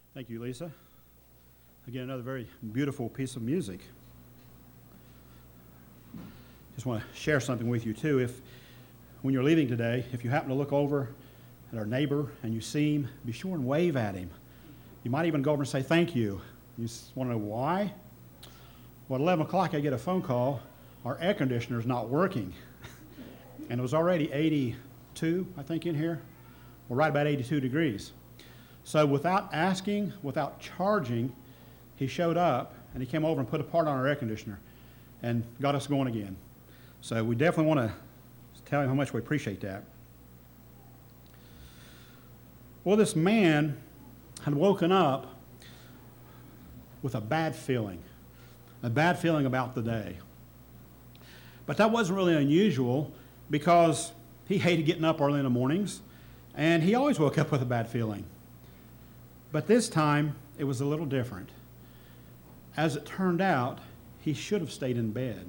Thank you, Lisa. Again, another very beautiful piece of music. Just want to share something with you, too. When you're leaving today, if you happen to look over at our neighbor and you see him, be sure and wave at him. You might even go over and say thank you. You just want to know why? Well, at 11 o'clock, I get a phone call. Our air conditioner's not working. And it was already 82, I think, in here. Well, right about 82 degrees. So without asking, without charging, he showed up and he came over and put a part on our air conditioner and got us going again. So we definitely want to tell him how much we appreciate that. Well, this man had woken up with a bad feeling about the day. But that wasn't really unusual because he hated getting up early in the mornings, and he always woke up with a bad feeling. But this time, it was a little different. As it turned out, he should have stayed in bed.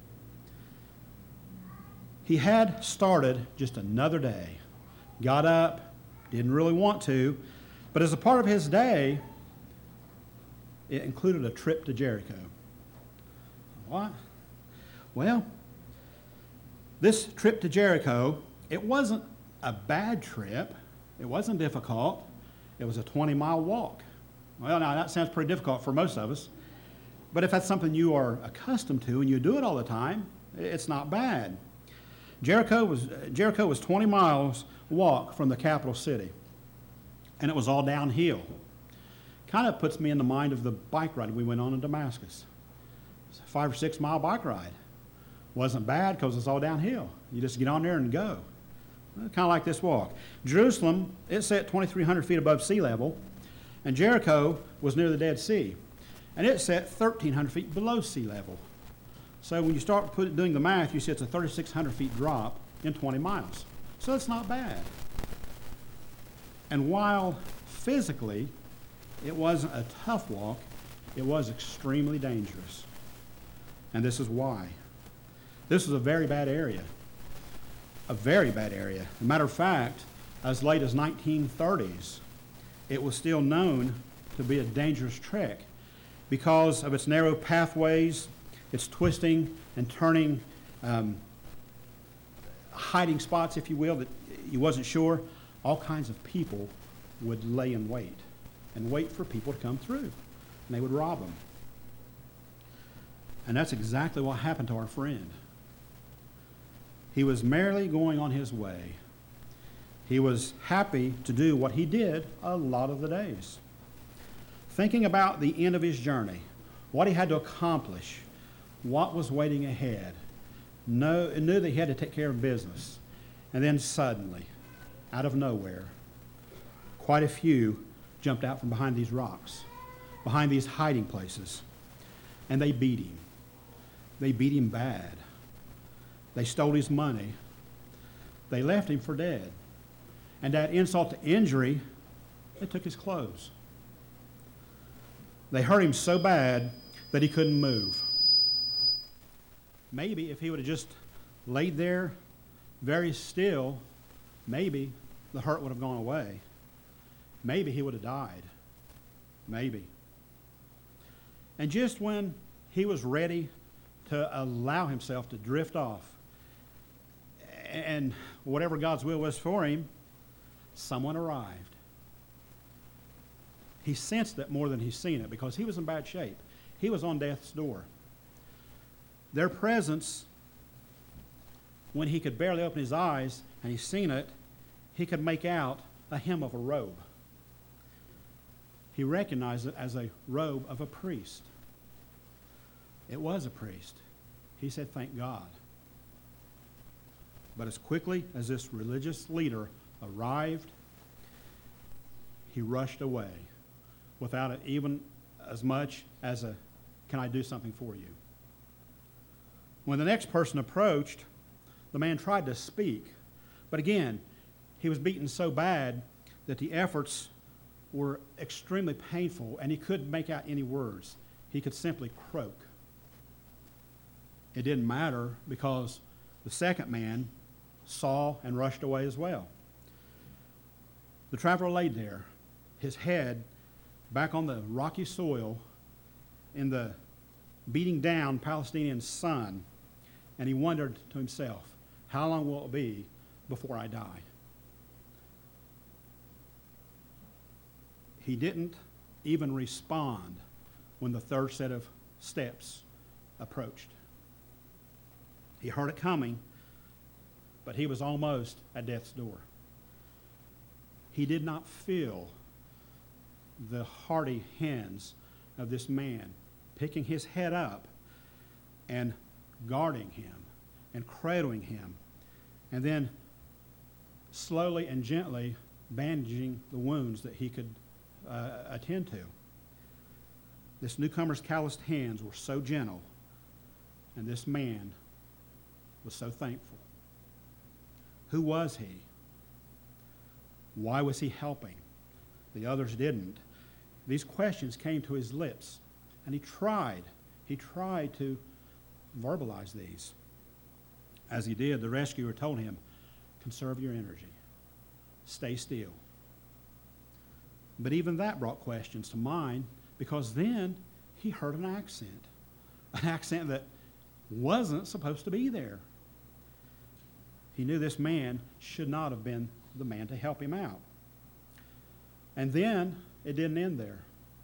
He had started just another day, got up, didn't really want to, but as a part of his day, it included a trip to Jericho. What? Well, this trip to Jericho, it wasn't a bad trip. It wasn't difficult. It was a 20-mile walk. Well, now that sounds pretty difficult for most of us, but if that's something you are accustomed to and you do it all the time, it's not bad. Jericho was 20 miles walk from the capital city, and it was all downhill. Kind of puts me in the mind of the bike ride we went on in Damascus. It's a 5 or 6 mile bike ride. Wasn't bad because it's all downhill. You just get on there and go. Kind of like this walk. Jerusalem, it's set 2,300 feet above sea level, and Jericho was near the Dead Sea, and it's set 1,300 feet below sea level. So when you start doing the math, you see it's a 3,600 feet drop in 20 miles. So that's not bad. And while physically it wasn't a tough walk, it was extremely dangerous. And this is why. This was a very bad area. A very bad area. As a matter of fact, as late as 1930s, it was still known to be a dangerous trek because of its narrow pathways, its twisting and turning, hiding spots, if you will, that you wasn't sure. All kinds of people would lay in wait and wait for people to come through, and they would rob them. And that's exactly what happened to our friend. He was merely going on his way. He was happy to do what he did a lot of the days. Thinking about the end of his journey, what he had to accomplish, what was waiting ahead, knew that he had to take care of business. And then suddenly, out of nowhere, quite a few jumped out from behind these rocks, behind these hiding places, and they beat him. They beat him bad. They stole his money. They left him for dead. And that insult to injury, they took his clothes. They hurt him so bad that he couldn't move. Maybe if he would have just laid there very still, maybe the hurt would have gone away. Maybe he would have died. Maybe. And just when he was ready to allow himself to drift off, and whatever God's will was for him, someone arrived. He sensed it more than he's seen it because he was in bad shape. He was on death's door. Their presence, when he could barely open his eyes and he's seen it, he could make out a hem of a robe. He recognized it as a robe of a priest. It was a priest. He said, "Thank God." But as quickly as this religious leader arrived, he rushed away without even as much as a, "Can I do something for you?" When the next person approached, the man tried to speak. But again, he was beaten so bad that the efforts were extremely painful, and he couldn't make out any words. He could simply croak. It didn't matter because the second man saw and rushed away as well. The traveler laid there, his head back on the rocky soil in the beating down Palestinian sun, and he wondered to himself, how long will it be before I die? He didn't even respond when the third set of steps approached. He heard it coming, but he was almost at death's door. He did not feel the hearty hands of this man picking his head up and guarding him and cradling him, and then slowly and gently bandaging the wounds that he could attend to. This newcomer's calloused hands were so gentle, and this man was so thankful. Who was he? Why was he helping? The others didn't. These questions came to his lips, and he tried to verbalize these. As he did, the rescuer told him, conserve your energy. Stay still. But even that brought questions to mind, because then he heard an accent that wasn't supposed to be there. He knew this man should not have been the man to help him out. And then it didn't end there.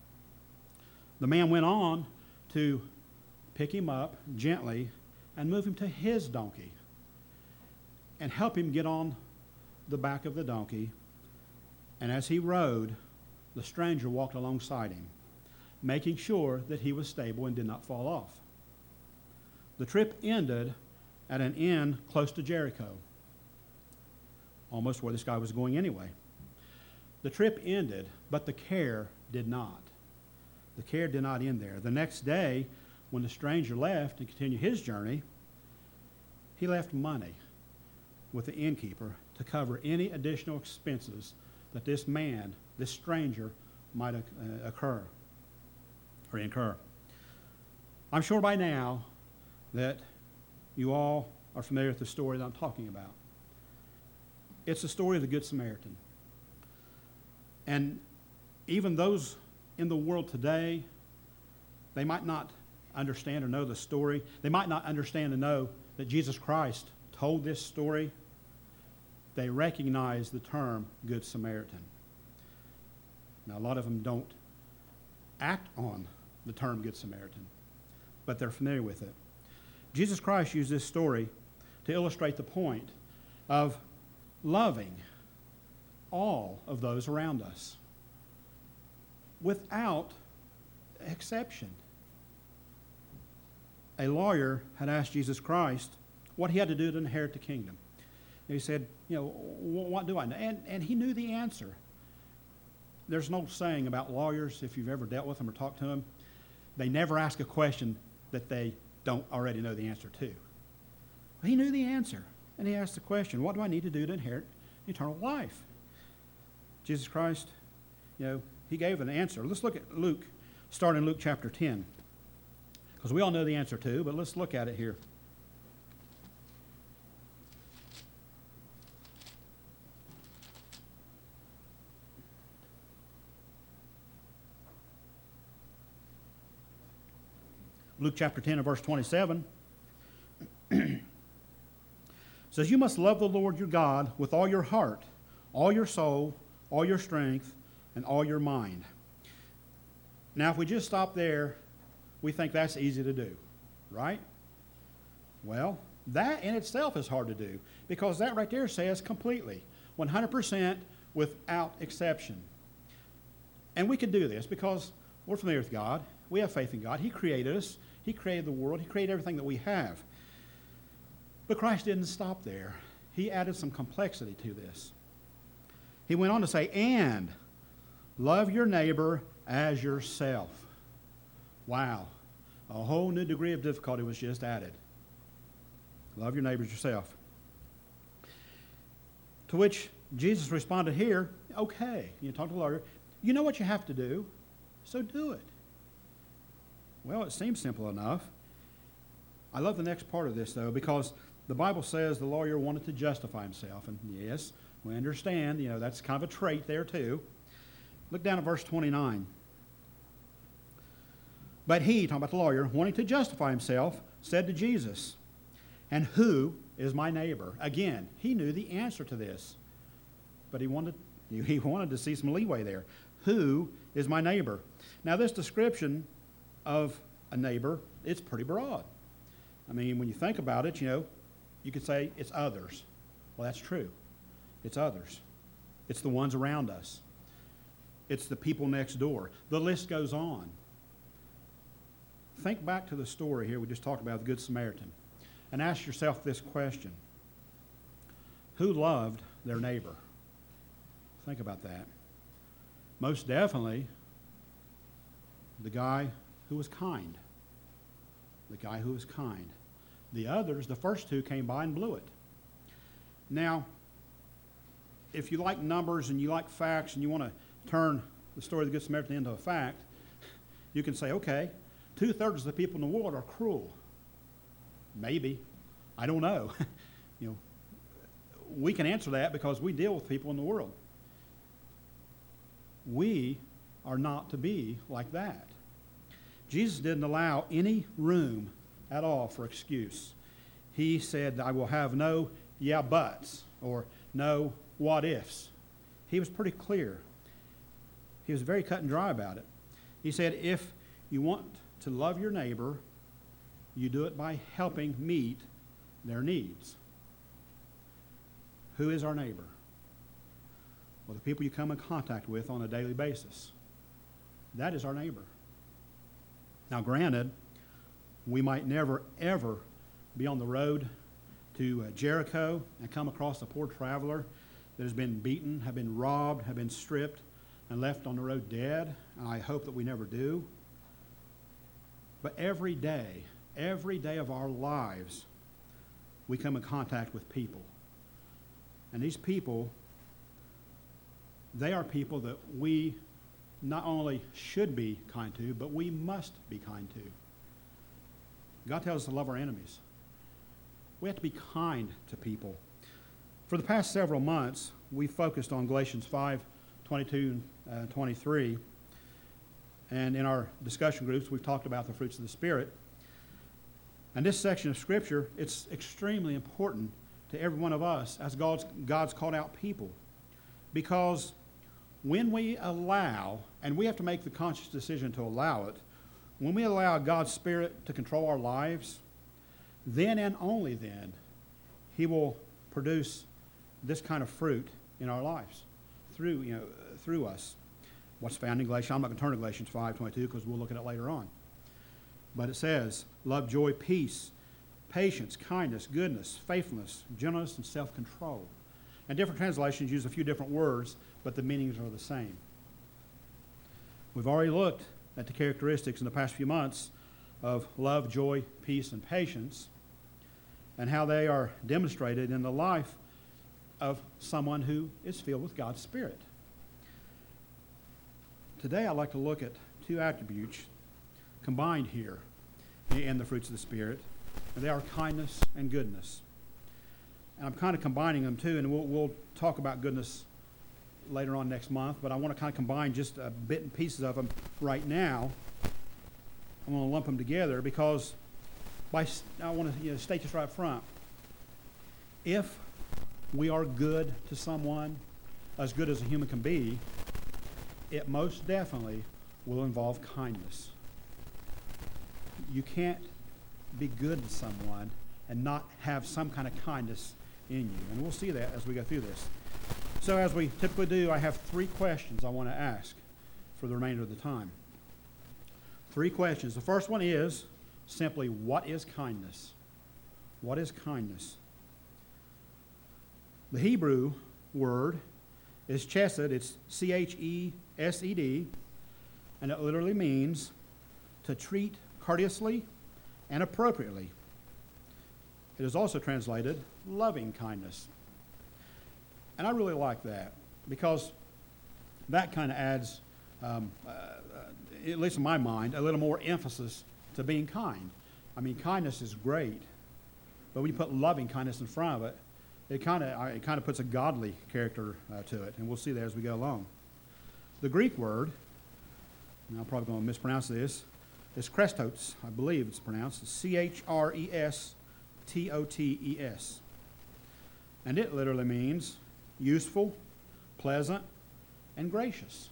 The man went on to pick him up gently and move him to his donkey and help him get on the back of the donkey. And as he rode, the stranger walked alongside him, making sure that he was stable and did not fall off. The trip ended at an inn close to Jericho, almost where this guy was going anyway. The trip ended, but the care did not. The care did not end there. The next day, when the stranger left and continued his journey, he left money with the innkeeper to cover any additional expenses that this man, this stranger, might incur. I'm sure by now that you all are familiar with the story that I'm talking about. It's the story of the Good Samaritan. And even those in the world today, they might not understand or know the story. They might not understand and know that Jesus Christ told this story. They recognize the term Good Samaritan. Now, a lot of them don't act on the term Good Samaritan, but they're familiar with it. Jesus Christ used this story to illustrate the point of loving all of those around us without exception. A lawyer had asked Jesus Christ what he had to do to inherit the kingdom. And he said, what do I know? And he knew the answer. There's an old saying about lawyers, if you've ever dealt with them or talked to them, they never ask a question that they don't already know the answer to. He knew the answer, and he asked the question, what do I need to do to inherit eternal life? Jesus Christ, he gave an answer. Let's look at Luke, start in Luke chapter 10, because we all know the answer too, but let's look at it here. Luke chapter 10 and verse 27 says, you must love the Lord your God with all your heart, all your soul, all your strength, and all your mind. Now, if we just stop there, we think that's easy to do, right? Well, that in itself is hard to do, because that right there says completely, 100% without exception. And we can do this because we're familiar with God. We have faith in God. He created us. He created the world. He created everything that we have. But Christ didn't stop there. He added some complexity to this. He went on to say, and love your neighbor as yourself. Wow. A whole new degree of difficulty was just added. Love your neighbor as yourself. To which Jesus responded here, okay, you talk to the lawyer, you know what you have to do, so do it. Well, it seems simple enough. I love the next part of this, though, because the Bible says the lawyer wanted to justify himself. And yes, we understand, that's kind of a trait there, too. Look down at verse 29. But he, talking about the lawyer, wanting to justify himself, said to Jesus, "And who is my neighbor?" Again, he knew the answer to this, but he wanted to see some leeway there. Who is my neighbor? Now, this description of a neighbor, it's pretty broad. I mean, when you think about it, you could say it's others. Well, that's true. It's others. It's the ones around us. It's the people next door. The list goes on. Think back to the story here we just talked about, the Good Samaritan, and ask yourself this question. Who loved their neighbor? Think about that. Most definitely, the guy who was kind. The guy who was kind. The others, the first two, came by and blew it. Now, if you like numbers and you like facts and you want to turn the story of the Good Samaritan into a fact, you can say, okay, 2/3 of the people in the world are cruel. Maybe. I don't know. We can answer that because we deal with people in the world. We are not to be like that. Jesus didn't allow any room at all for excuse. He said, I will have no yeah buts or no what ifs. He was pretty clear. He was very cut and dry about it. He said, if you want to love your neighbor, you do it by helping meet their needs. Who is our neighbor? Well, the people you come in contact with on a daily basis. That is our neighbor. Now, granted, we might never, ever be on the road to Jericho and come across a poor traveler that has been beaten, have been robbed, have been stripped, and left on the road dead. And I hope that we never do. But every day of our lives, we come in contact with people. And these people, they are people that we not only should be kind to, but we must be kind to. God tells us to love our enemies. We have to be kind to people. For the past several months, we focused on Galatians 5:22 and 23. And in our discussion groups, we've talked about the fruits of the Spirit. And this section of Scripture, it's extremely important to every one of us as God's called out people. Because when we allow, and we have to make the conscious decision to allow it, when we allow God's Spirit to control our lives, then and only then, He will produce this kind of fruit in our lives through us. What's found in Galatians, I'm not going to turn to Galatians 5:22 because we'll look at it later on. But it says, love, joy, peace, patience, kindness, goodness, faithfulness, gentleness, and self-control. And different translations use a few different words, but the meanings are the same. We've already looked at the characteristics in the past few months of love, joy, peace, and patience, and how they are demonstrated in the life of someone who is filled with God's Spirit. Today I'd like to look at two attributes combined here in the fruits of the Spirit, and they are kindness and goodness. And I'm kind of combining them too, and we'll talk about goodness later on next month, but I want to kind of combine just a bit and pieces of them right now. I'm going to lump them together because I want to state this right up front. If we are good to someone, as good as a human can be, it most definitely will involve kindness. You can't be good to someone and not have some kind of kindness in you. And we'll see that as we go through this. So as we typically do, I have 3 questions I want to ask for the remainder of the time. 3 questions. The first one is simply, what is kindness? What is kindness? The Hebrew word is chesed. It's C-H-E-S-E-D, and it literally means to treat courteously and appropriately. It is also translated loving kindness. And I really like that because that kind of adds, at least in my mind, a little more emphasis to being kind. I mean, kindness is great, but when you put loving kindness in front of it, it kind of puts a godly character to it, and we'll see that as we go along. The Greek word, and I'm probably going to mispronounce this, is Chrestotes, I believe it's pronounced, Chrestotes. And it literally means useful, pleasant, and gracious.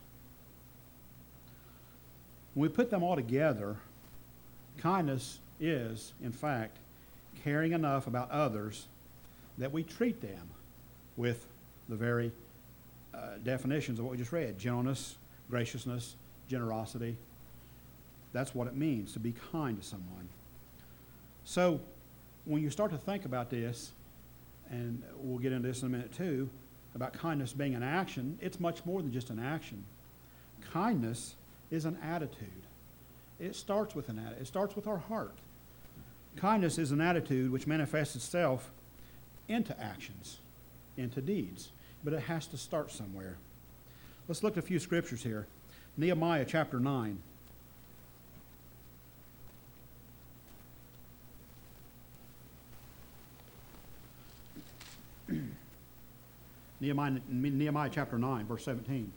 When we put them all together, kindness is, in fact, caring enough about others that we treat them with the very definitions of what we just read: gentleness, graciousness, generosity. That's what it means to be kind to someone. So when you start to think about this, and we'll get into this in a minute too, about kindness being an action, it's much more than just an action. Kindness is an attitude. It starts with an attitude. It starts with our heart. Kindness is an attitude which manifests itself into actions, into deeds. But it has to start somewhere. Let's look at a few scriptures here. Nehemiah chapter 9. Nehemiah chapter 9, verse 17.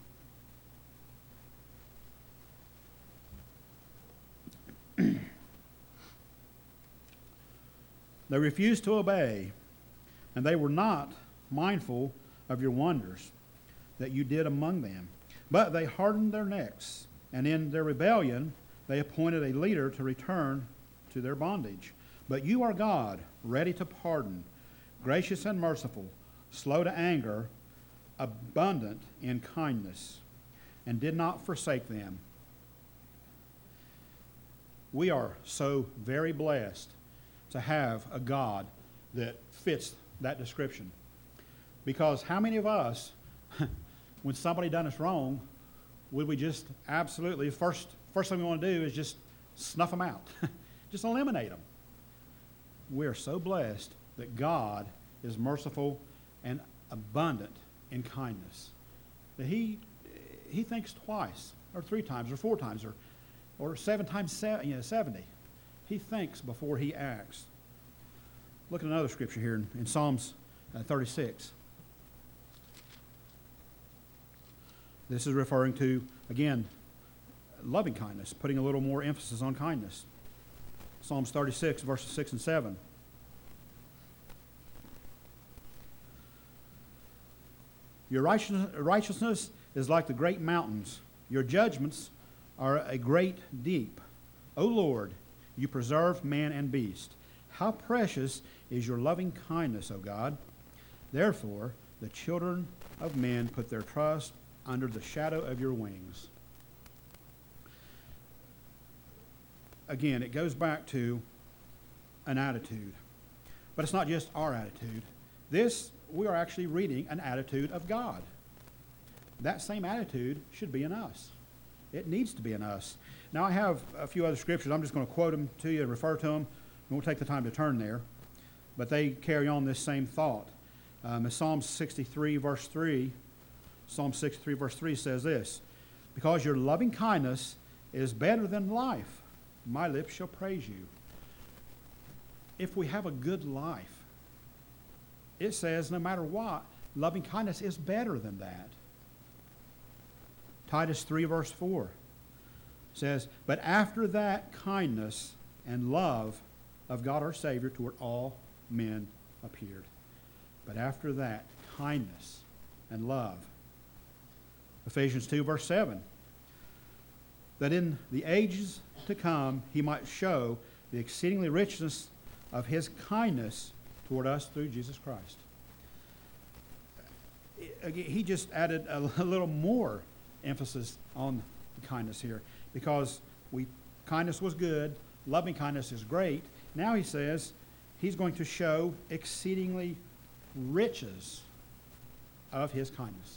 They refused to obey, and they were not mindful of your wonders that you did among them. But they hardened their necks, and in their rebellion they appointed a leader to return to their bondage. But you are God, ready to pardon, gracious and merciful, slow to anger, abundant in kindness, and did not forsake them. We are so very blessed to have a God that fits that description. Because how many of us, when somebody done us wrong, would we just absolutely, first thing we want to do is just snuff them out, just eliminate them. We're so blessed that God is merciful and abundant in kindness. That He thinks twice, or 3 times, or 4 times, or 7 times 70. He thinks before He acts. Look at another scripture here in Psalms 36. This is referring to, again, loving kindness, putting a little more emphasis on kindness. Psalms 36, verses 6 and 7. Your righteousness is like the great mountains. Your judgments are a great deep. O Lord, you preserve man and beast. How precious is your loving kindness, O God. Therefore, the children of men put their trust under the shadow of your wings. Again, it goes back to an attitude. But it's not just our attitude. We are actually reading an attitude of God. That same attitude should be in us. It needs to be in us. Now, I have a few other scriptures. I'm just going to quote them to you and refer to them. We won't take the time to turn there. But they carry on this same thought. Psalm 63, verse 3. Psalm 63, verse 3 says this: because your loving kindness is better than life, my lips shall praise you. If we have a good life, it says no matter what, loving kindness is better than that. Titus 3, verse 4 says, but after that kindness and love of God our Savior toward all men appeared. But after that, kindness and love. Ephesians 2, verse 7. That in the ages to come he might show the exceedingly richness of his kindness toward us through Jesus Christ. He just added a little more emphasis on the kindness here, because kindness was good, loving kindness is great. Now he says he's going to show exceedingly riches of his kindness.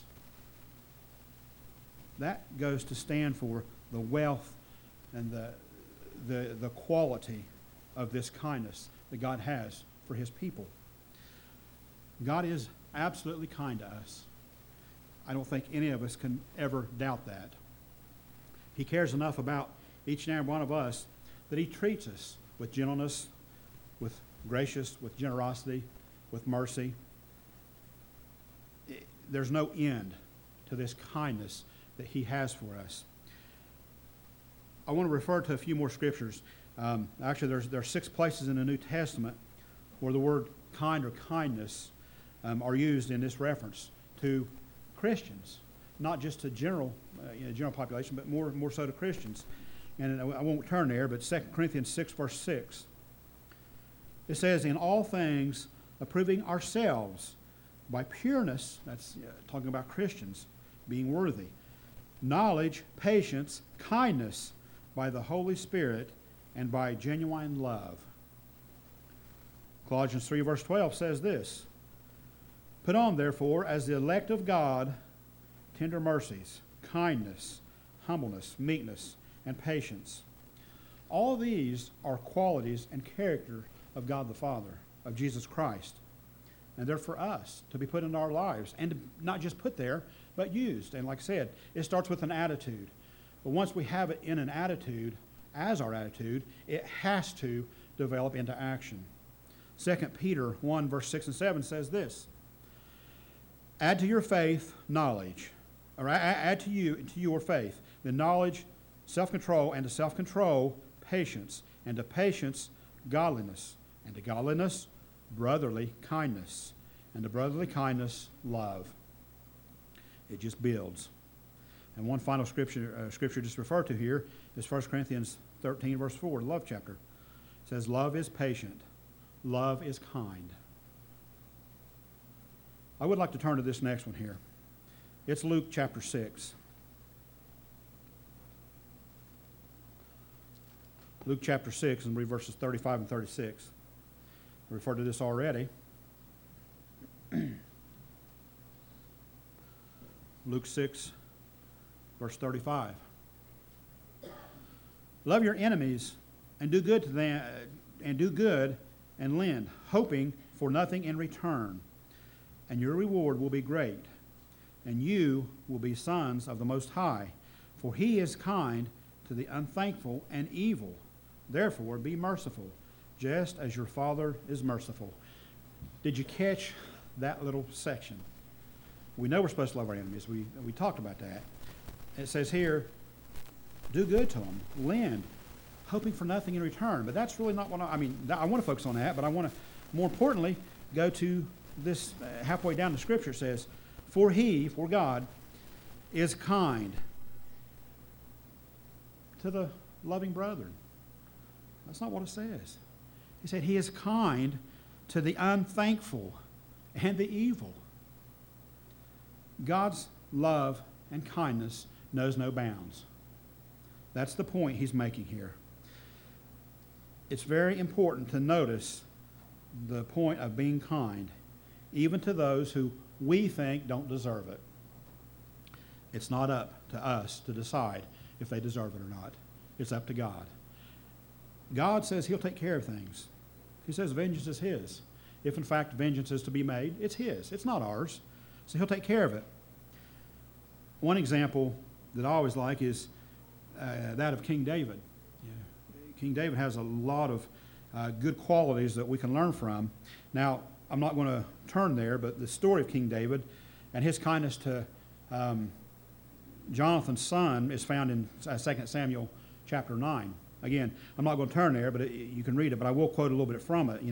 That goes to stand for the wealth and the quality of this kindness that God has for his people. God is absolutely kind to us. I don't think any of us can ever doubt that. He cares enough about each and every one of us that he treats us with gentleness, with gracious, with generosity, with mercy. There's no end to this kindness that he has for us. I want to refer to a few more scriptures. Actually, there are 6 places in the New Testament where the word kind or kindness are used in this reference to Christians, not just to general population, but more so to Christians. And I won't turn there, but 2 Corinthians 6, verse 6. It says, in all things, approving ourselves by pureness, that's talking about Christians being worthy, knowledge, patience, kindness, by the Holy Spirit, and by genuine love. Colossians 3, verse 12 says this, put on, therefore, as the elect of God, tender mercies, kindness, humbleness, meekness, and patience. All these are qualities and character of God the Father, of Jesus Christ. And they're for us to be put into our lives, and to not just put there, but used. And like I said, it starts with an attitude. But once we have it in an attitude, as our attitude, it has to develop into action. 2 Peter 1, verse 6 and 7 says this, add to your faith knowledge, or add to your faith the knowledge, self-control, and to self-control patience, and to patience godliness, and to godliness brotherly kindness, and to brotherly kindness love. It just builds. And one final scripture just referred to here is 1 Corinthians 13, verse 4, the love chapter. It says, love is patient. Love is kind. I would like to turn to this next one here. It's Luke chapter 6. Luke chapter 6, and read verses 35 and 36. I referred to this already. Luke 6, verse 35. Love your enemies and do good to them, and do good and lend, hoping for nothing in return. And your reward will be great, and you will be sons of the Most High, for he is kind to the unthankful and evil. Therefore, be merciful, just as your Father is merciful. Did you catch that little section? We know we're supposed to love our enemies. We talked about that. It says here, do good to them, lend, hoping for nothing in return. But that's really not what I mean. I want to focus on that, but I want to, more importantly, go to this halfway down the scripture. It says, for God, is kind to the loving brethren. That's not what it says. He said he is kind to the unthankful and the evil. God's love and kindness knows no bounds. That's the point he's making here. It's very important to notice the point of being kind, even to those who we think don't deserve it. It's not up to us to decide if they deserve it or not. It's up to God. God says he'll take care of things. He says vengeance is his. If in fact vengeance is to be made, it's his. It's not ours. So he'll take care of it. One example that I always like is that of King David. King David has a lot of good qualities that we can learn from. Now, I'm not going to turn there, but the story of King David and his kindness to Jonathan's son is found in 2 Samuel chapter 9. Again, I'm not going to turn there, but you can read it, but I will quote a little bit from it,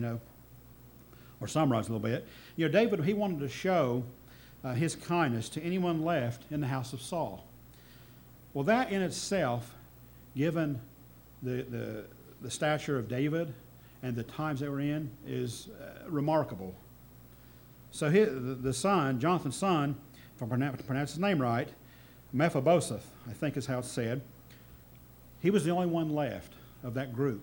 or summarize a little bit. David, he wanted to show his kindness to anyone left in the house of Saul. Well, that in itself, given the stature of David and the times they were in, is remarkable. So the son, Jonathan's son, if I pronounce his name right, Mephibosheth, I think is how it's said, he was the only one left of that group.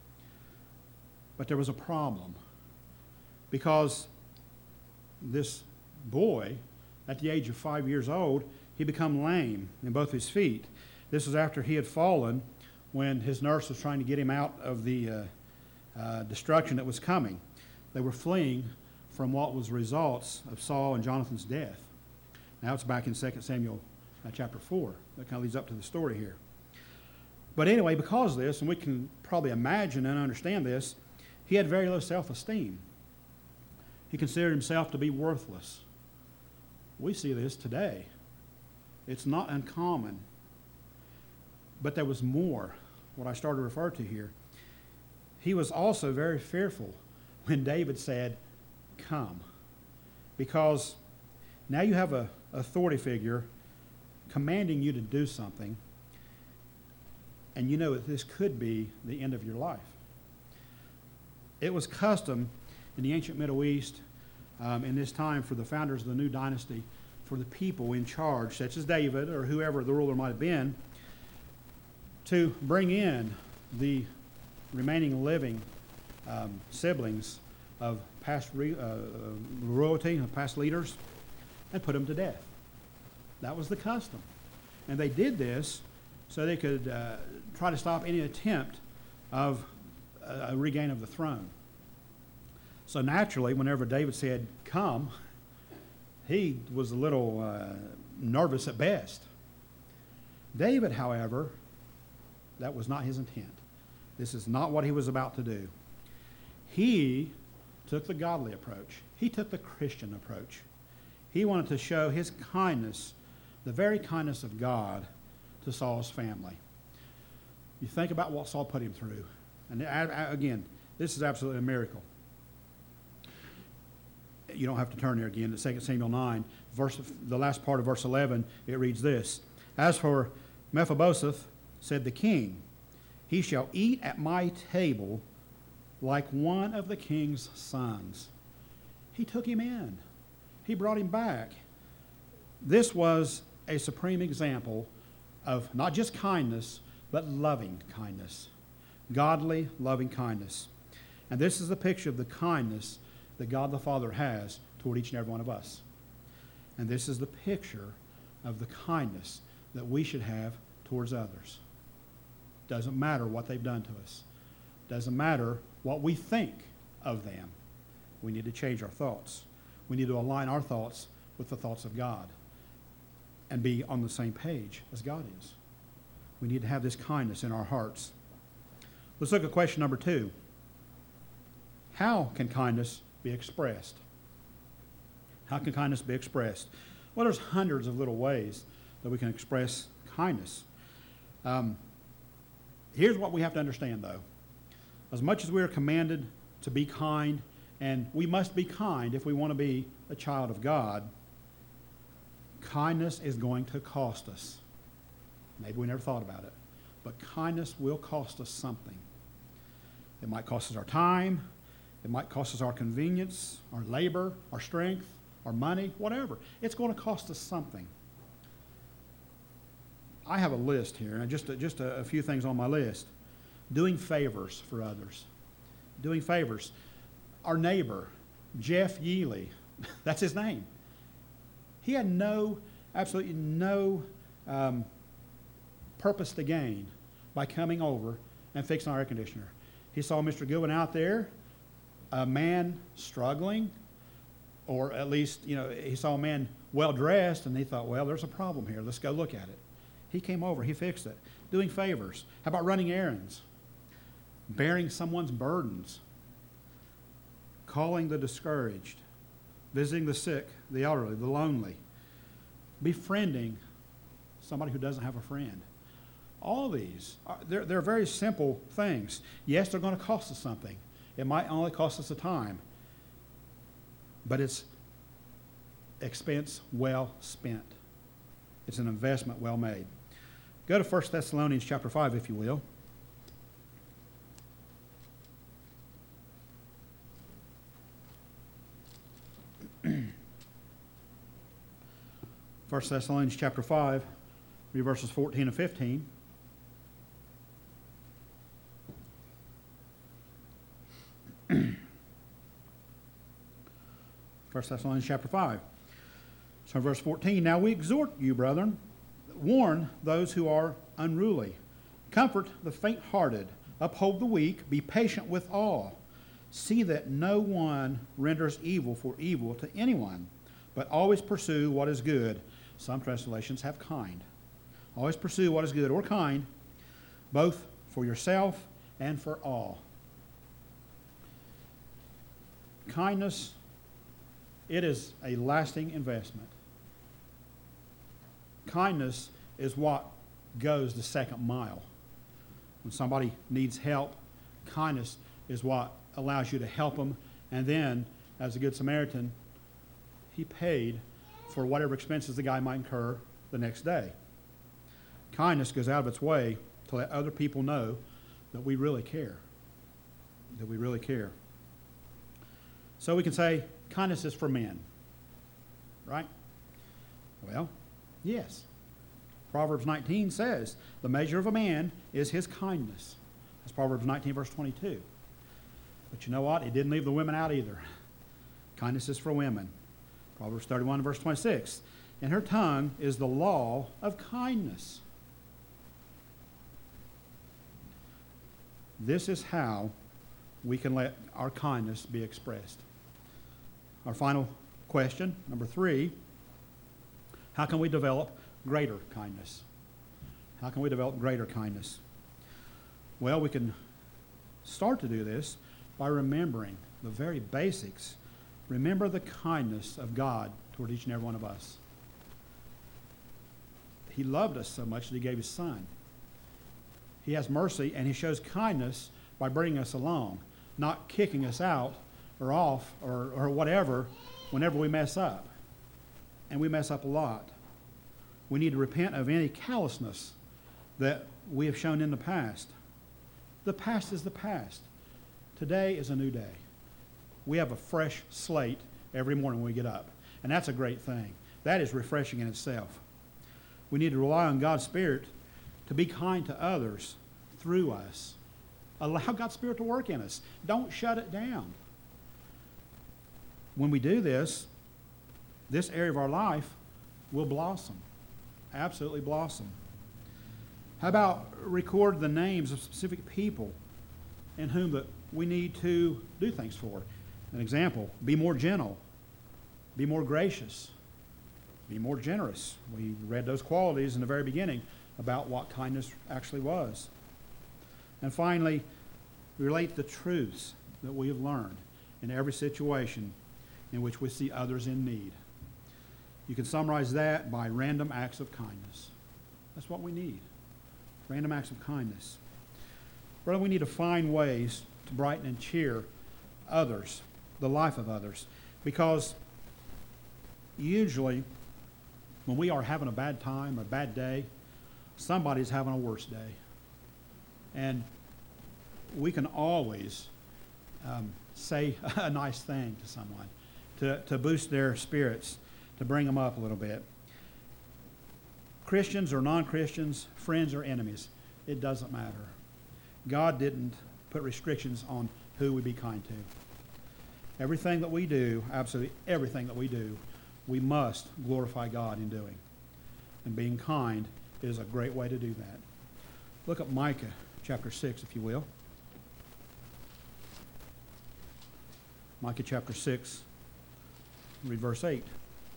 But there was a problem, because this boy, at the age of 5 years old, he became lame in both his feet. This was after he had fallen when his nurse was trying to get him out of the destruction that was coming. They were fleeing from what was results of Saul and Jonathan's death. Now it's back in 2 Samuel chapter 4. That kind of leads up to the story here. But anyway, because of this, and we can probably imagine and understand this, he had very low self-esteem. He considered himself to be worthless. We see this today. It's not uncommon. But there was more, what I started to refer to here. He was also very fearful when David said, come. Because now you have an authority figure commanding you to do something, and you know that this could be the end of your life. It was custom in the ancient Middle East in this time for the founders of the new dynasty, for the people in charge, such as David or whoever the ruler might have been, to bring in the remaining living siblings of past royalty, of past leaders, and put them to death. That was the custom. And they did this so they could try to stop any attempt of a regain of the throne. So naturally, whenever David said, come, he was a little nervous at best. David, however, that was not his intent. This is not what he was about to do. He took the godly approach. He took the Christian approach. He wanted to show his kindness, the very kindness of God, to Saul's family. You think about what Saul put him through. And again, this is absolutely a miracle. You don't have to turn there again. To 2 Samuel 9, the last part of verse 11, it reads this. As for Mephibosheth, said the king, he shall eat at my table like one of the king's sons. He took him in. He brought him back. This was a supreme example of not just kindness, but loving kindness. Godly, loving kindness. And this is the picture of the kindness that God the Father has toward each and every one of us. And this is the picture of the kindness that we should have towards others. Doesn't matter what they've done to us. Doesn't matter what we think of them. We need to change our thoughts. We need to align our thoughts with the thoughts of God and be on the same page as God is. We need to have this kindness in our hearts. Let's look at question number 2. How can kindness be expressed? How can kindness be expressed? Well, there's hundreds of little ways that we can express kindness. Here's what we have to understand, though. As much as we are commanded to be kind, and we must be kind if we want to be a child of God, kindness is going to cost us. Maybe we never thought about it, but kindness will cost us something. It might cost us our time. It might cost us our convenience, our labor, our strength, our money, whatever. It's going to cost us something. I have a list here, and just a few things on my list. Doing favors for others. Doing favors. Our neighbor, Jeff Yealy, that's his name. He had absolutely no purpose to gain by coming over and fixing our air conditioner. He saw Mr. Goodwin out there, a man struggling, or at least, he saw a man well-dressed, and he thought, well, there's a problem here. Let's go look at it. He came over. He fixed it. Doing favors. How about running errands? Bearing someone's burdens. Calling the discouraged. Visiting the sick, the elderly, the lonely. Befriending somebody who doesn't have a friend. All these, they're very simple things. Yes, they're going to cost us something. It might only cost us a time. But it's expense well spent. It's an investment well made. Go to 1 Thessalonians chapter 5, if you will. First Thessalonians chapter 5, read verses 14 and 15. First Thessalonians chapter 5. So verse 14, now we exhort you, brethren, warn those who are unruly, comfort the faint-hearted, uphold the weak, be patient with all. See that no one renders evil for evil to anyone, but always pursue what is good. Some translations have kind. Always pursue what is good or kind, both for yourself and for all. Kindness, it is a lasting investment. Kindness is what goes the second mile. When somebody needs help, kindness is what allows you to help them. And then, as a Good Samaritan, he paid for whatever expenses the guy might incur the next day. Kindness goes out of its way to let other people know that we really care. That we really care. So we can say kindness is for men. Right? Well, yes. Proverbs 19 says, the measure of a man is his kindness. That's Proverbs 19, verse 22. But you know what? It didn't leave the women out either. Kindness is for women. Proverbs 31, verse 26. And her tongue is the law of kindness. This is how we can let our kindness be expressed. Our final question, number 3, how can we develop greater kindness? How can we develop greater kindness? Well, we can start to do this by remembering the very basics. Remember the kindness of God toward each and every one of us. He loved us so much that he gave his son. He has mercy, and he shows kindness by bringing us along, not kicking us out or off or whatever whenever we mess up. And we mess up a lot. We need to repent of any callousness that we have shown in the past. The past is the past. Today is a new day. We have a fresh slate every morning when we get up. And that's a great thing. That is refreshing in itself. We need to rely on God's Spirit to be kind to others through us. Allow God's Spirit to work in us. Don't shut it down. When we do this, this area of our life will blossom. Absolutely blossom. How about record the names of specific people in whom that we need to do things for? An example, be more gentle, be more gracious, be more generous. We read those qualities in the very beginning about what kindness actually was. And finally, relate the truths that we have learned in every situation in which we see others in need. You can summarize that by random acts of kindness. That's what we need. Random acts of kindness. Brother, we need to find ways to brighten and cheer others, the life of others, because usually when we are having a bad time or a bad day, somebody's having a worse day. And we can always say a nice thing to someone to boost their spirits, to bring them up a little bit. Christians or non-Christians, friends or enemies, it doesn't matter. God didn't put restrictions on who we be kind to. Everything that we do, absolutely everything that we do, we must glorify God in doing. And being kind is a great way to do that. Look at Micah chapter 6, if you will. Micah chapter 6, read verse 8.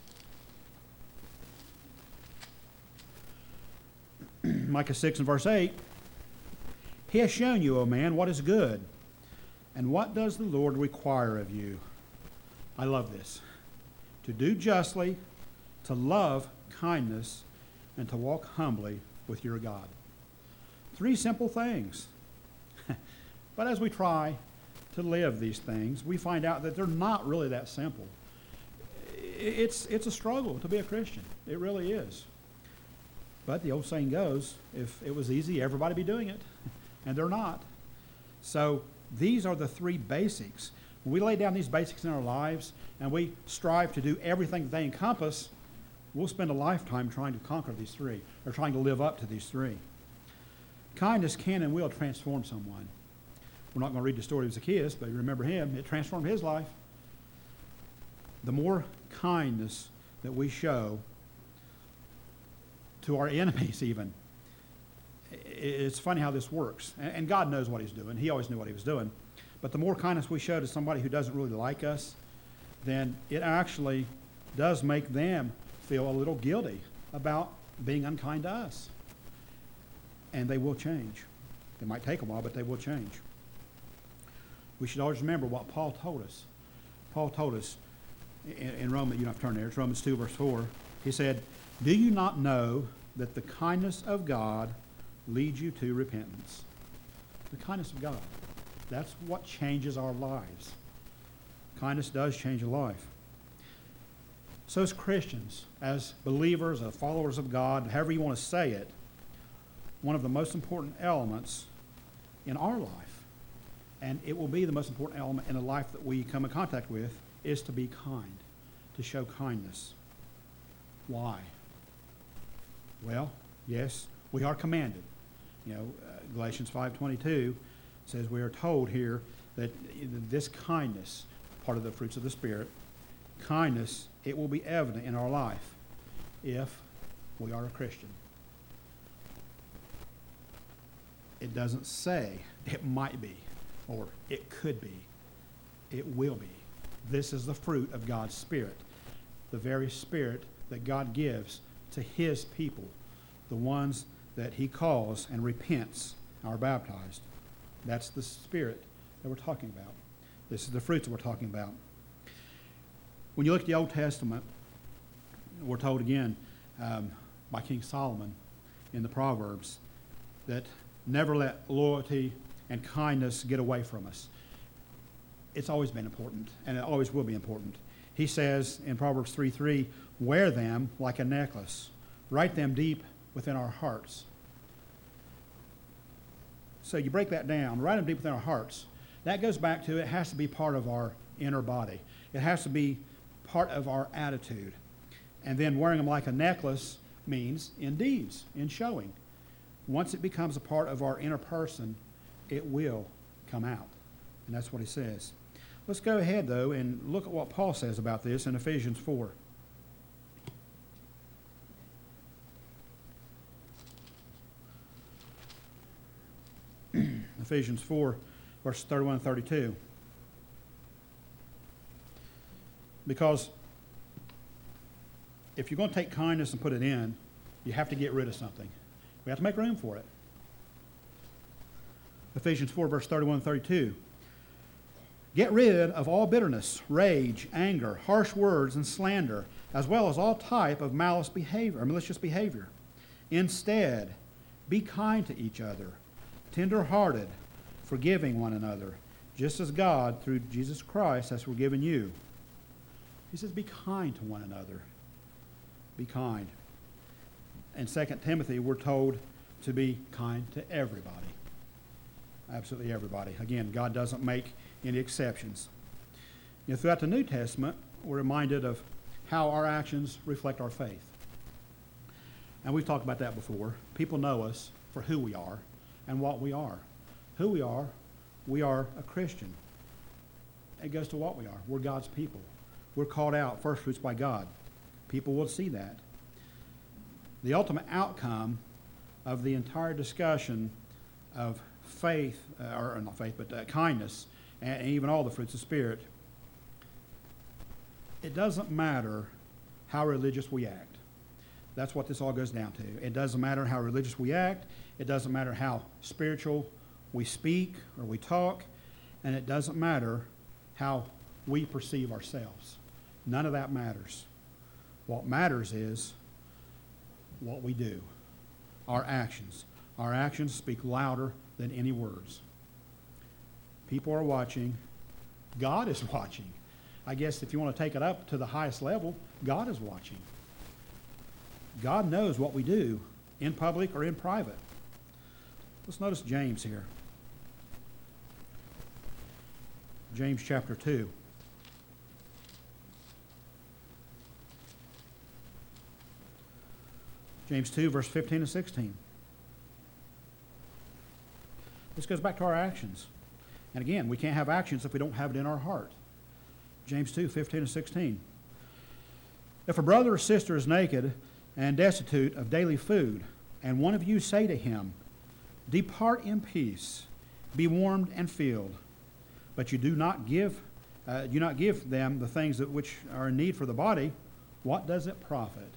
Micah 6 and verse 8. He has shown you, O man, what is good, and what does the Lord require of you? I love this. To do justly, to love kindness, and to walk humbly with your God. 3 simple things. But as we try to live these things, we find out that they're not really that simple. It's a struggle to be a Christian. It really is. But the old saying goes, if it was easy, everybody would be doing it. And they're not. So these are the 3 basics. When we lay down these basics in our lives and we strive to do everything that they encompass, we'll spend a lifetime trying to conquer these 3 or trying to live up to these 3. Kindness can and will transform someone. We're not going to read the story of Zacchaeus, but remember him. It transformed his life. The more kindness that we show to our enemies even, it's funny how this works. And God knows what he's doing. He always knew what he was doing. But the more kindness we show to somebody who doesn't really like us, then it actually does make them feel a little guilty about being unkind to us. And they will change. It might take a while, but they will change. We should always remember what Paul told us. Paul told us in Romans, you don't have to turn there, it's Romans 2, verse 4. He said, do you not know that the kindness of God leads you to repentance. The kindness of God. That's what changes our lives. Kindness does change a life. So as Christians, as believers, as followers of God, however you want to say it, one of the most important elements in our life, and it will be the most important element in the life that we come in contact with, is to be kind, to show kindness. Why? Well, yes, we are commanded. Galatians 5:22 says we are told here that this kindness, part of the fruits of the Spirit, kindness, it will be evident in our life if we are a Christian. It doesn't say it might be or it could be. It will be. This is the fruit of God's Spirit, the very Spirit that God gives to His people, the ones that He calls and repents are baptized. That's the Spirit that we're talking about. This is the fruits that we're talking about. When you look at the Old Testament, we're told again by King Solomon in the Proverbs that never let loyalty and kindness get away from us. It's always been important, and it always will be important. He says in Proverbs 3:3, wear them like a necklace. Write them deep within our hearts. So you break that down, write them deep within our hearts. That goes back to it has to be part of our inner body. It has to be part of our attitude. And then wearing them like a necklace means in deeds, in showing. Once it becomes a part of our inner person, it will come out. And that's what he says. Let's go ahead, though, and look at what Paul says about this in Ephesians 4. Ephesians 4, verses 31 and 32. Because if you're going to take kindness and put it in, you have to get rid of something. We have to make room for it. Ephesians 4, verse 31 and 32. Get rid of all bitterness, rage, anger, harsh words, and slander, as well as all type of malicious behavior. Instead, be kind to each other, tender-hearted, forgiving one another, just as God, through Jesus Christ, has forgiven you. He says, be kind to one another. Be kind. In 2 Timothy, we're told to be kind to everybody. Absolutely everybody. Again, God doesn't make any exceptions. Throughout the New Testament, we're reminded of how our actions reflect our faith. And we've talked about that before. People know us for who we are and what we are. Who we are a Christian. It goes to what we are. We're God's people. We're called out first fruits by God. People will see that. The ultimate outcome of the entire discussion of faith, or not faith, but kindness, and even all the fruits of the Spirit, it doesn't matter how religious we act. That's what this all goes down to. It doesn't matter how religious we act. It doesn't matter how spiritual we speak or we talk. And it doesn't matter how we perceive ourselves. None of that matters. What matters is what we do, our actions. Our actions speak louder than any words. People are watching. God is watching. I guess if you want to take it up to the highest level, God is watching. God knows what we do in public or in private. Let's notice James here. James chapter 2. James 2, verse 15 and 16. This goes back to our actions. And again, we can't have actions if we don't have it in our heart. James 2, 15 and 16. If a brother or sister is naked and destitute of daily food, and one of you say to him, depart in peace, be warmed and filled, but you do not give them the things which are in need for the body, what does it profit?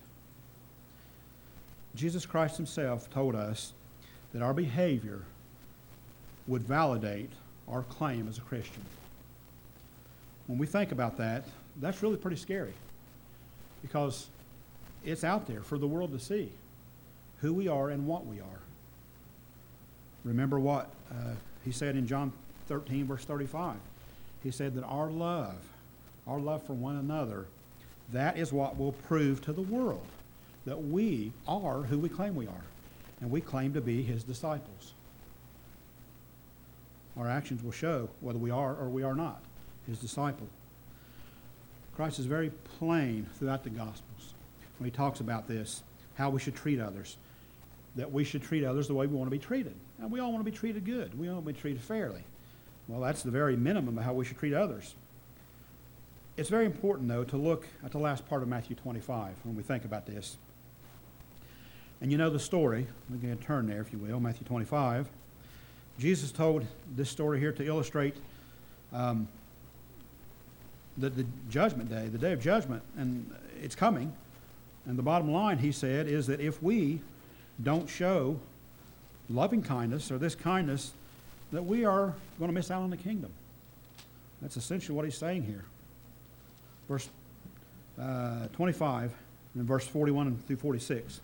Jesus Christ himself told us that our behavior would validate our claim as a Christian. When we think about that, that's really pretty scary because it's out there for the world to see. who we are and what we are. Remember what he said in John 13, verse 35. He said that our love for one another, that is what will prove to the world that we are who we claim we are. And we claim to be his disciples. Our actions will show whether we are or we are not his disciple. Christ is very plain throughout the Gospels when he talks about this, how we should treat others, that we should treat others the way we want to be treated. And we all want to be treated good. We all want to be treated fairly. Well, that's the very minimum of how we should treat others. It's very important, though, to look at the last part of Matthew 25 when we think about this. And you know the story. We're going to turn there, if you will, Matthew 25. Jesus told this story here to illustrate the judgment day, the day of judgment, and it's coming. And the bottom line, he said, is that if we don't show loving kindness or this kindness, that we are going to miss out on the kingdom. That's essentially what he's saying here. Verse 25 and verse 41 through 46.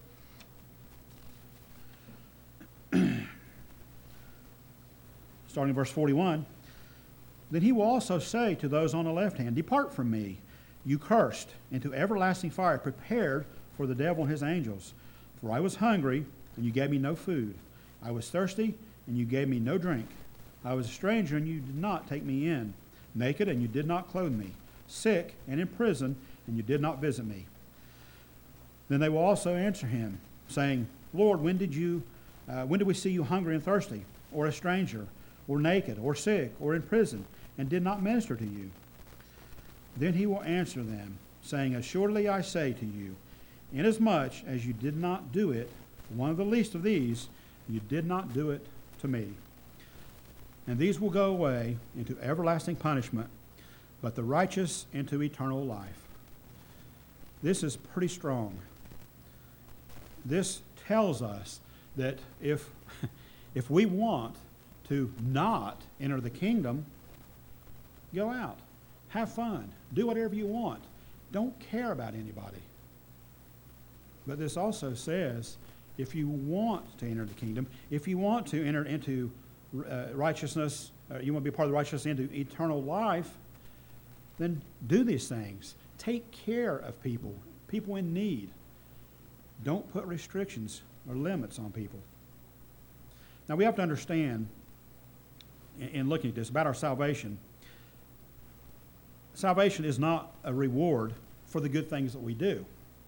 Starting in verse 41, then he will also say to those on the left hand, depart from me, you cursed, into everlasting fire, prepared for the devil and his angels. For I was hungry, and you gave me no food. I was thirsty, and you gave me no drink. I was a stranger, and you did not take me in. Naked, and you did not clothe me. Sick, and in prison, and you did not visit me. Then they will also answer him, saying, Lord, when did we see you hungry and thirsty, or a stranger, or naked, or sick, or in prison, and did not minister to you? Then he will answer them, saying, assuredly I say to you, inasmuch as you did not do it to one of the least of these, you did not do it to me. And these will go away into everlasting punishment, but the righteous into eternal life. This is pretty strong. This tells us that if we want to not enter the kingdom, go out, have fun, do whatever you want. Don't care about anybody. But this also says, if you want to enter the kingdom, if you want to enter into righteousness, you want to be a part of the righteousness into eternal life, then do these things. Take care of people in need. Don't put restrictions or limits on people. Now we have to understand, in looking at this, about our salvation. Salvation is not a reward for the good things that we do.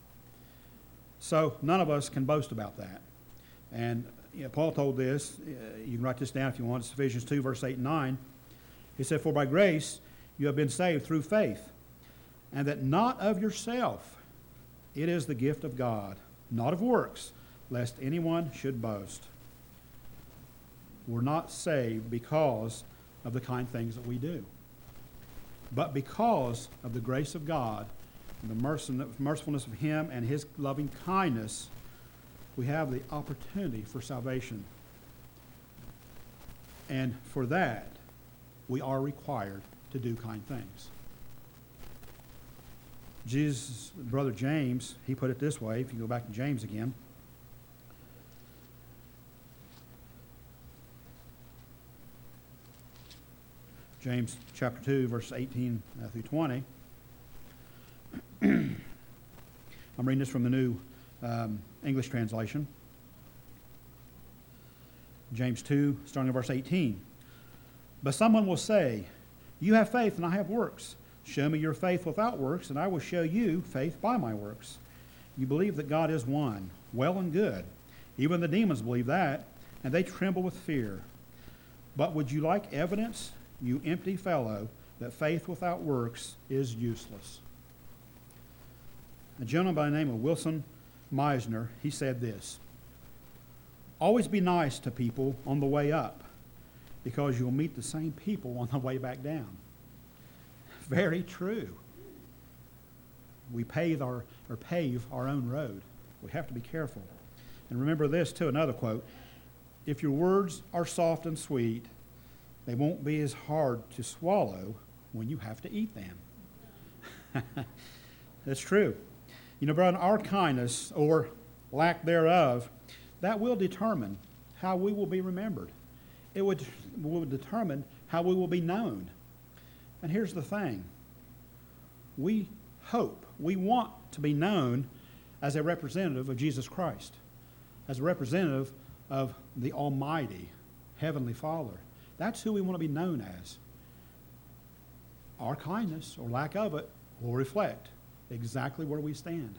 So none of us can boast about that. And Paul told this, you can write this down if you want, it's Ephesians 2, verse 8 and 9. He said, for by grace you have been saved through faith, and that not of yourself, it is the gift of God, not of works, lest anyone should boast. We're not saved because of the kind things that we do, but because of the grace of God and the mercifulness of him and his loving kindness, we have the opportunity for salvation. And for that, we are required to do kind things. Jesus' brother James, he put it this way, if you go back to James again. James chapter 2, verses 18 through 20. I'm reading this from the New English translation. James 2, starting at verse 18. But someone will say, you have faith and I have works. Show me your faith without works, and I will show you faith by my works. You believe that God is one. Well and good. Even the demons believe that, and they tremble with fear. But would you like evidence, you empty fellow, that faith without works is useless? A gentleman by the name of Wilson Meisner, he said this: always be nice to people on the way up, because you'll meet the same people on the way back down. Very true. We pave our own road. We have to be careful. And remember this too, another quote: if your words are soft and sweet, they won't be as hard to swallow when you have to eat them. That's true. You know, brother, our kindness or lack thereof, that will determine how we will be remembered. It will determine how we will be known. And here's the thing. We hope, we want to be known as a representative of Jesus Christ, as a representative of the Almighty Heavenly Father. That's who we want to be known as. Our kindness, or lack of it, will reflect exactly where we stand.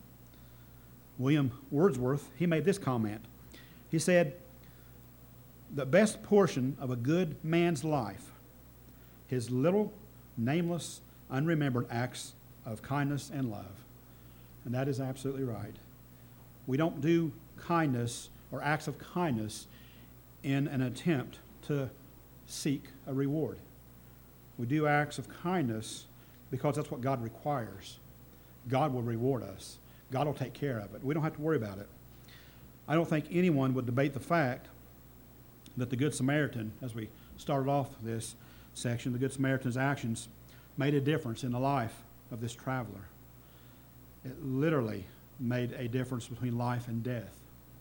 William Wordsworth, he made this comment. He said, "The best portion of a good man's life, his little, nameless, unremembered acts of kindness and love." And that is absolutely right. We don't do kindness or acts of kindness in an attempt to seek a reward. We do acts of kindness because that's what God requires. God will reward us. God will take care of it. We don't have to worry about it. I don't think anyone would debate the fact that the Good Samaritan, as we started off this section, the Good Samaritan's actions made a difference in the life of this traveler. It literally made a difference between life and death.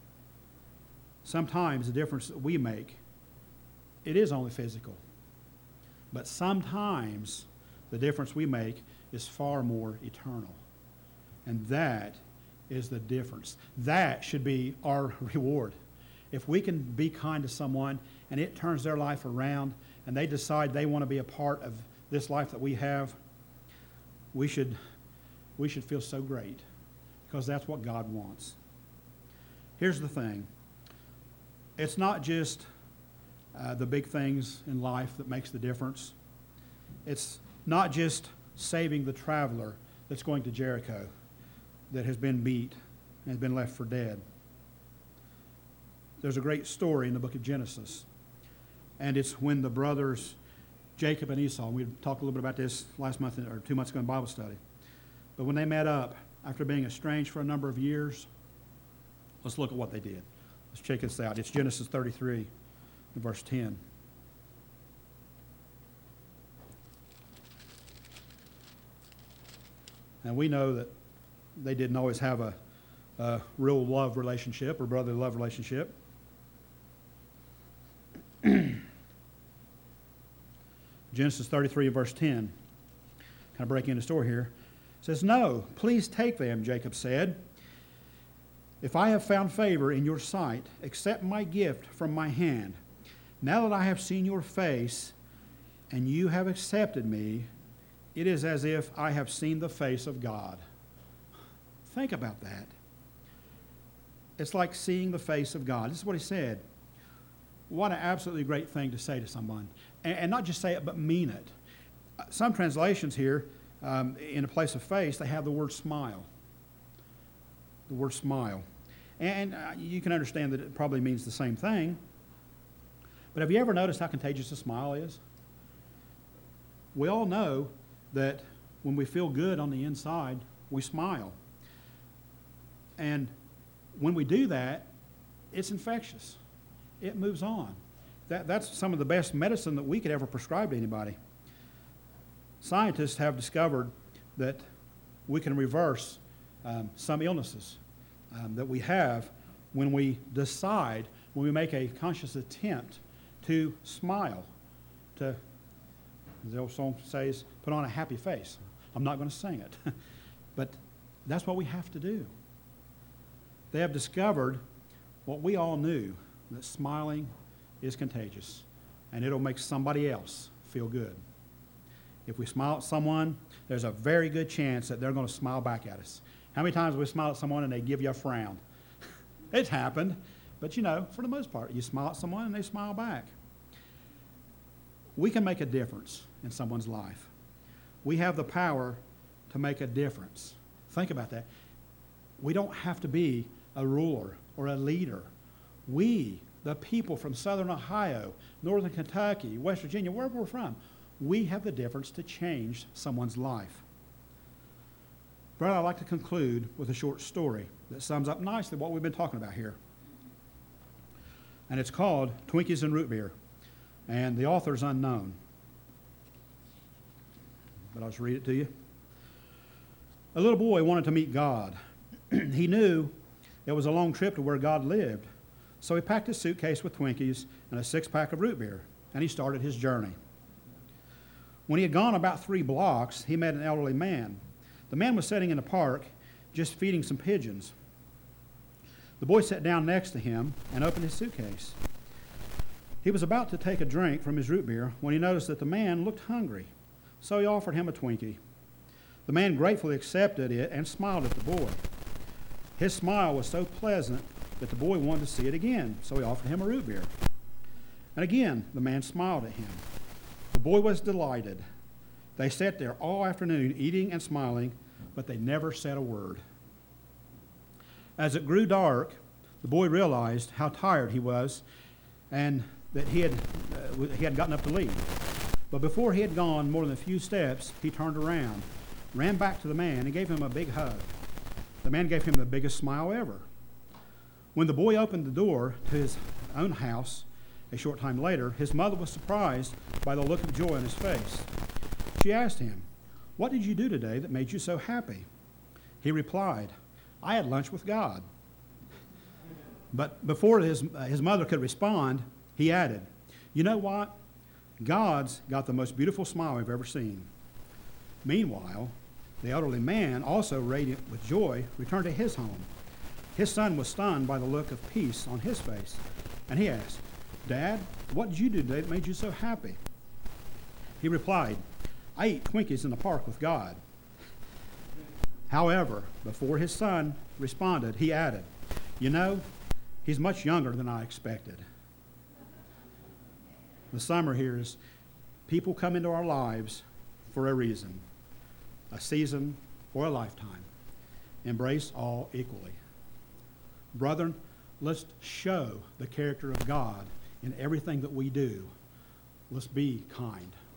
Sometimes the difference that we make, it is only physical. But sometimes the difference we make is far more eternal. And that is the difference. That should be our reward. If we can be kind to someone and it turns their life around and they decide they want to be a part of this life that we have, we should feel so great, because that's what God wants. Here's the thing. It's not just the big things in life that makes the difference. It's not just saving the traveler that's going to Jericho that has been beat and has been left for dead. There's a great story in the book of Genesis, and it's when the brothers Jacob and Esau, we talked a little bit about this last month or 2 months ago in Bible study, but when they met up after being estranged for a number of years, let's look at what they did. Let's check this out. It's Genesis 33, verse 10. And we know that they didn't always have a real love relationship or brotherly love relationship. Genesis 33, verse 10. Kind of breaking the story here. It says, "No, please take them," Jacob said. "If I have found favor in your sight, accept my gift from my hand. Now that I have seen your face and you have accepted me, it is as if I have seen the face of God." Think about that. It's like seeing the face of God. This is what he said. What an absolutely great thing to say to someone. And not just say it, but mean it. Some translations here, in a place of face, they have the word smile. The word smile. And you can understand that it probably means the same thing. But have you ever noticed how contagious a smile is? We all know that when we feel good on the inside, we smile. And when we do that, it's infectious. It moves on. That's some of the best medicine that we could ever prescribe to anybody. Scientists have discovered that we can reverse some illnesses that we have when we decide, when we make a conscious attempt to smile, to, as the old song says, put on a happy face. I'm not going to sing it, but that's what we have to do. They have discovered what we all knew, that smiling is contagious, and it'll make somebody else feel good. If we smile at someone, there's a very good chance that they're going to smile back at us. How many times have we smile at someone and they give you a frown? It's happened, but for the most part, you smile at someone and they smile back. We can make a difference in someone's life. We have the power to make a difference. Think about that. We don't have to be a ruler or a leader. We, the people from southern Ohio, northern Kentucky, West Virginia, wherever we're from, we have the difference to change someone's life. Brother, I'd like to conclude with a short story that sums up nicely what we've been talking about here. And it's called Twinkies and Root Beer. And the author's unknown. But I'll just read it to you. A little boy wanted to meet God. He knew It was a long trip to where God lived. So he packed his suitcase with Twinkies and a six-pack of root beer, and he started his journey. When he had gone about 3 blocks, he met an elderly man. The man was sitting in the park, just feeding some pigeons. The boy sat down next to him and opened his suitcase. He was about to take a drink from his root beer when he noticed that the man looked hungry, so he offered him a Twinkie. The man gratefully accepted it and smiled at the boy. His smile was so pleasant that the boy wanted to see it again, so he offered him a root beer. And again, the man smiled at him. The boy was delighted. They sat there all afternoon eating and smiling, but they never said a word. As it grew dark, the boy realized how tired he was and that he had gotten up to leave. But before he had gone more than a few steps, he turned around, ran back to the man, and gave him a big hug. The man gave him the biggest smile ever. When the boy opened the door to his own house a short time later, his mother was surprised by the look of joy on his face. She asked him, "What did you do today that made you so happy?" He replied, "I had lunch with God." But before his mother could respond, he added, "You know what? God's got the most beautiful smile I've ever seen." Meanwhile, the elderly man, also radiant with joy, returned to his home. His son was stunned by the look of peace on his face, and he asked, "Dad, what did you do today that made you so happy?" He replied, "I ate Twinkies in the park with God." However, before his son responded, he added, "You know, he's much younger than I expected." The summary here is people come into our lives for a reason, a season, or a lifetime. Embrace all equally. Brethren, let's show the character of God in everything that we do. Let's be kind.